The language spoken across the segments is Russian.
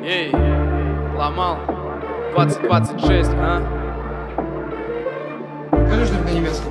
Эй, ломал 2026, а? Конечно, на немецком.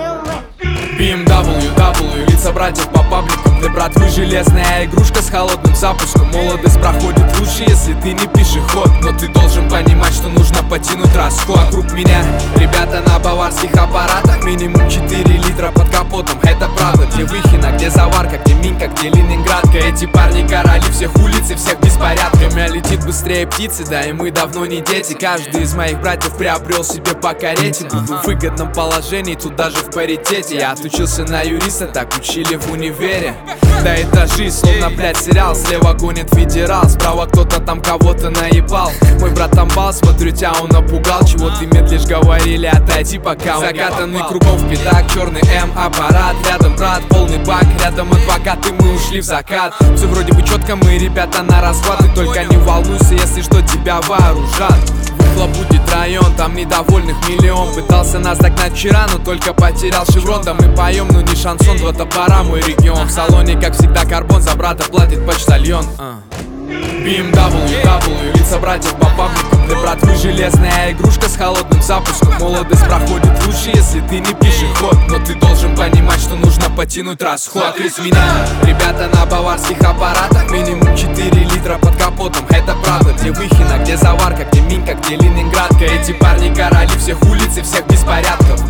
BMW, лица братьев по пабликам. Для братвы железная игрушка с холодным запуском. Молодость проходит лучше, если ты не пешеход. Но ты должен понимать, что нужно потянуть расход. Вокруг меня ребята на баварских аппаратах. Минимум 4 литра под капотом, это правда. Где Выхино, где Заварка, где Минка, где Ленинградка. Эти парни короли всех улиц и всех беспорядков. Время летит быстрее птицы, да и мы давно не дети. Каждый из моих братьев приобрел себе по карете. Буду в выгодном положении, тут даже в паритете. Я отучился на юриста, так учили в универе. Да это жизнь, словно, блядь, сериал. Слева гонит федерал, справа кто-то там кого-то наебал. Мой брат амбал, смотрю, тебя он напугал. Чего ты медлишь, говорили, отойди, пока он закатанный кругом в пятак, черный М-аппарат. Рядом брат, полный бак, рядом адвокат, и мы ушли в закат. Все вроде бы четко, мы ребята на расхват. И только не волнуйся, если что, тебя вооружат. Выхлоп будет район, там недовольных миллион. Пытался нас догнать вчера, но только потерял шеврон. Да мы поем, но не шансон, два топора, мой регион. В салоне, как всегда, карбон, за брата платит почтальон. BMW, лица братьев по пабликам. Для братвы железная игрушка с холодным запуском. Молодость проходит лучше, если ты не пешеход. Но ты должен понимать, что нужно потянуть расход. Вокруг меня ребята на баварских аппаратах. Минимум 4 литра под капотом, это правда. Где Выхино, где Заварка, где Минка, где Ленинградка. Эти парни короли всех улиц и всех беспорядков.